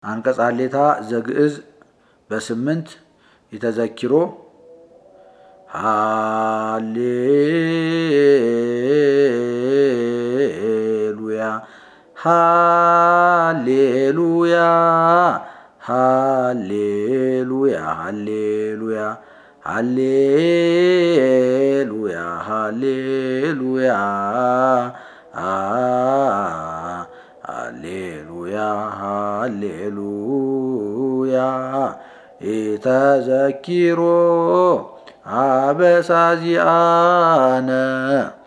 አንቀጽ ሀሌታ ዘግዕዝ በ8 የተዘኪሮ ሃሌሉያ ሃሌሉያ ሃሌሉያ ሃሌሉያ ሃሌሉያ ሃሌሉያ ሃሌሉያ ሃሌሉያ ኢተዘኪሮ አበሳዚአነ